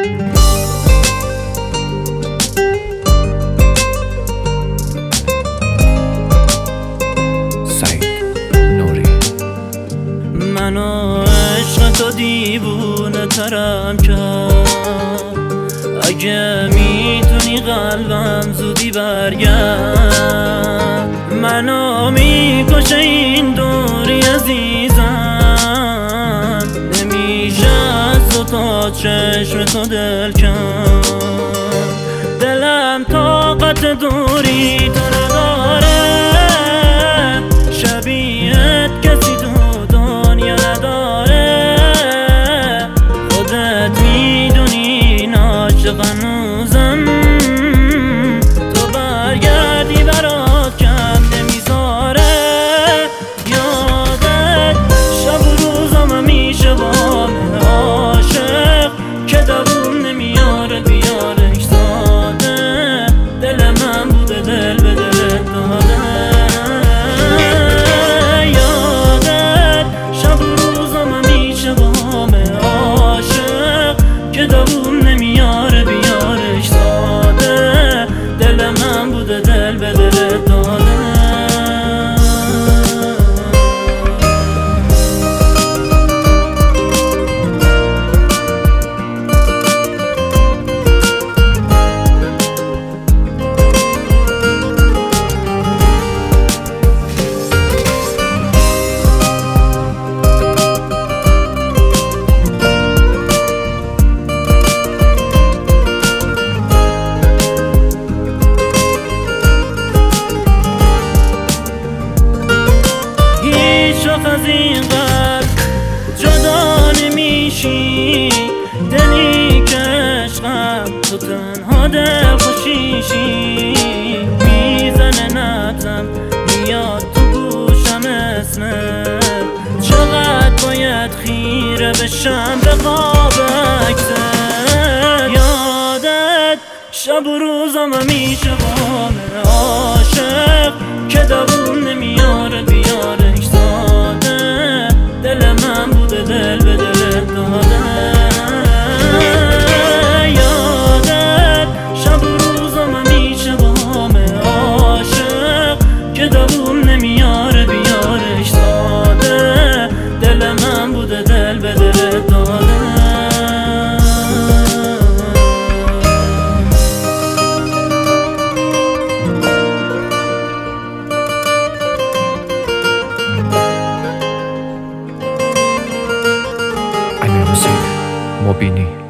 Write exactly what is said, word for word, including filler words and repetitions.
منو عشق تو دیوونه ترم کرد، اگه میتونی قلبم زودی برگرد. منو میکشه این دوری عزیزم، نمیشه از تو تا چشم تو دل کرد. دلم طاقت دوری تو نداره، شبیهت کسی تو دنیا نداره. خودت میدونی عاشق هنوزم، تو برگردی برات کم نمیذاره. یادت شب و روزم میشه با من عاشق، که دووم نمیاره بیارش ساده. دل من بوده دل به دلت داده. که دووم نمیاره بیارش ساده. دل من بوده دل به دلت داده. از این قلب جدا نمیشی، دلی که عشقم تو تنها دل خوشیشی. میزنه نبضم میاد تو گوشم اسمت، چقدر باید خیره بشم به قاب عکست. یادت شب و روزم میشه با من عاشق، که دووم نمیاره بیارش ساده. دل من بوده دل به دلت داده. یادت شب و روزم میشه با من عاشق، که دووم نمیاره بیارش ساده. دل من بوده دل به دلت داده. مبینی